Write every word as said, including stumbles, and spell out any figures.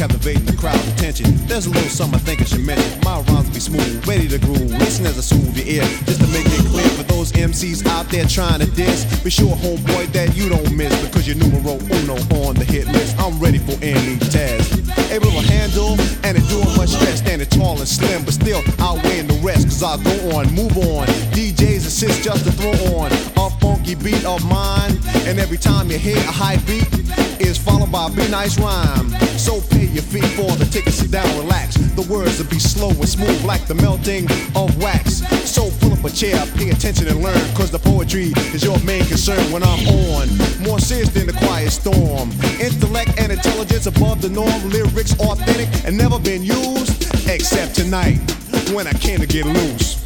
captivating the crowd's attention. There's a little something I think I should mention. My rhymes be smooth, ready to groove. Listen as I soothe your ear, just to make it clear for those M Cs out there trying to diss. Be sure, homeboy, that you don't miss, because you're numero uno on the hit list. I'm ready for any task. Able to handle and endure much stress, standing tall and slim, but still outweighing the rest. Cause I go on, move on. D Js assist just to throw on a funky beat of mine. And every time you hear a high beat, is followed by a be nice rhyme. So pay your fee for the ticket, sit down, relax. The words will be slow and smooth like the melting of wax. So pull up a chair, pay attention and learn, cause the poetry is your main concern when I'm on. More serious than the quiet storm. Intellect and intelligence above the norm. Lyrics authentic and never been used, except tonight when I came to get loose.